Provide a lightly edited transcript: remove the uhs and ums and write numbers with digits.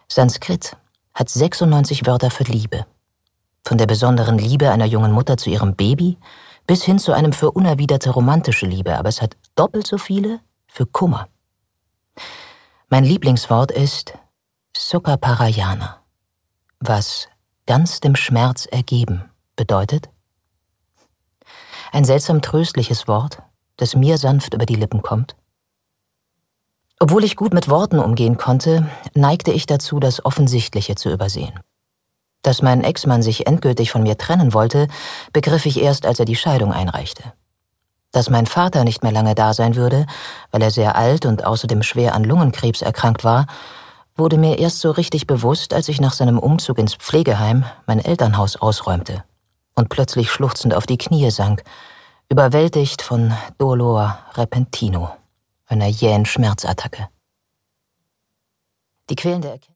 Sanskrit hat 96 Wörter für Liebe. Von der besonderen Liebe einer jungen Mutter zu ihrem Baby bis hin zu einem für unerwiderte romantische Liebe, aber es hat doppelt so viele für Kummer. Mein Lieblingswort ist Sukhaparayana, was ganz dem Schmerz ergeben bedeutet. Ein seltsam tröstliches Wort, das mir sanft über die Lippen kommt. Obwohl ich gut mit Worten umgehen konnte, neigte ich dazu, das Offensichtliche zu übersehen. Dass mein Ex-Mann sich endgültig von mir trennen wollte, begriff ich erst, als er die Scheidung einreichte. Dass mein Vater nicht mehr lange da sein würde, weil er sehr alt und außerdem schwer an Lungenkrebs erkrankt war, wurde mir erst so richtig bewusst, als ich nach seinem Umzug ins Pflegeheim mein Elternhaus ausräumte und plötzlich schluchzend auf die Knie sank, überwältigt von Dolor repentino, einer jähen Schmerzattacke. Die quälende Erkenntnis